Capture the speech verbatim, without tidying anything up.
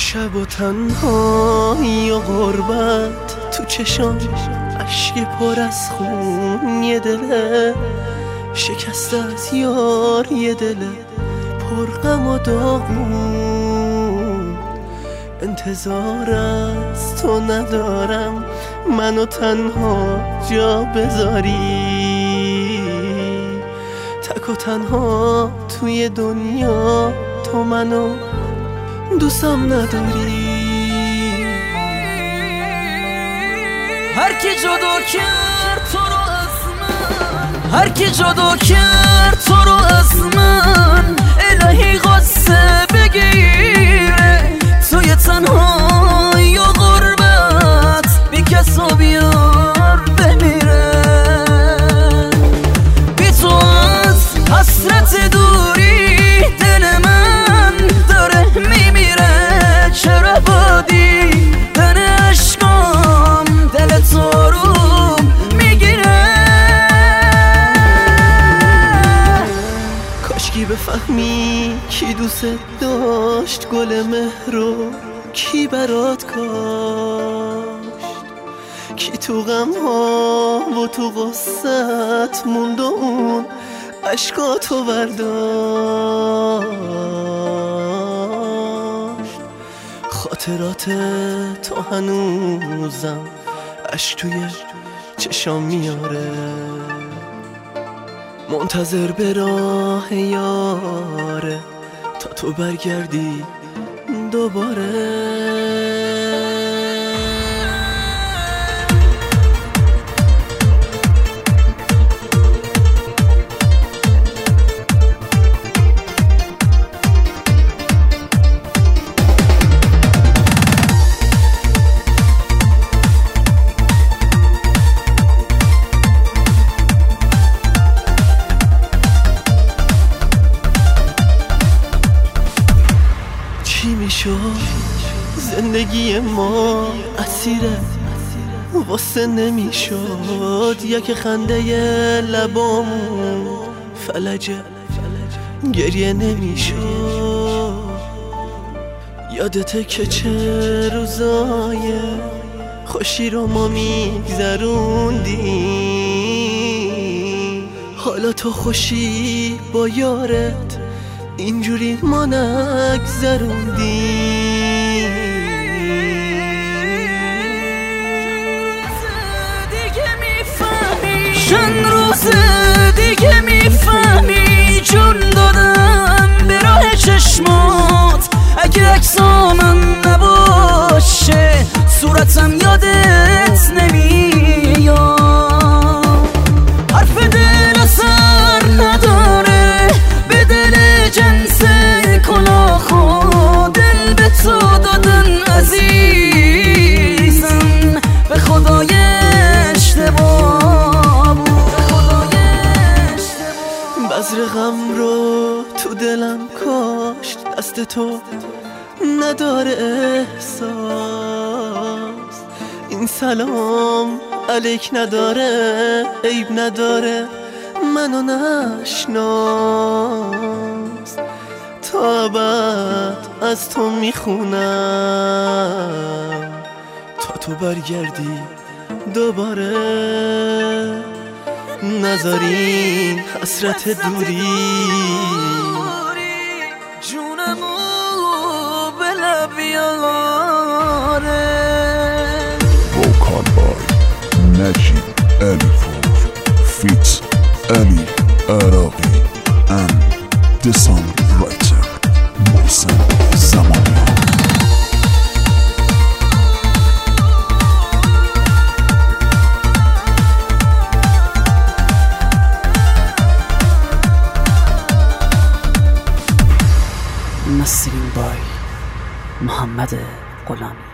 شب و تنهایی و غربت تو چشام اشک پر از خون، یه دله شکسته از یار، یه دله پر غم و داغون. انتظار از تو ندارم منو تنها جا بذاری، تک و تنها توی دنیا تو منو دوستم نداری. هر کی جدا کرد تو رو از من، هر کی جدا کرد تو رو از من، الهی قصه بگیره توی تنهایی و غربت، بی کس و بیار بمیره. بی تو از حسرت دوری دل من داره میمیره. چرا بادی دن عشقام دل تو رو میگیره. کاشکی بفهمی کی دوست داشت گل مهر رو، کی برات کاشت، کی تو غم ها و تو غصت موند و اون عشقاتو برداشت. خاطرات تو هنوزم عشق توی چشام میاره، منتظر به راه یاره تا تو برگردی دوباره. چی میشد زندگی ما اسیره واسه نمیشد، یک خنده لبامون فلجه گریه نمیشد. یادته که چه روزای خوشی رو ما میگذروندیم، حالا تو خوشی با یارت اینجوری ما نگذروندیم. چند روز دیگه میفهمی جون دادم به راه چشمات. اگه عکسامم نباشه صورتم یادت نمیاد. حرف دل اثر نداره به دل جنس کلاخو، دل به تو دادن عزیزم به خدای اشتباه بود. بذر غم رو تو دلم کاشت دست تو نداره احساس. این سلام علیک نداره عیب نداره منو نشناس. تا ابد از تو میخونم تا تو برگردی دوباره. نذارین حسرت دوری جونمو به لب یاره. Vocal by Najib Alipour feats Ali Araqi and the songwriter Mohsen Zamanian. مسترینگ بای محمد غلامی.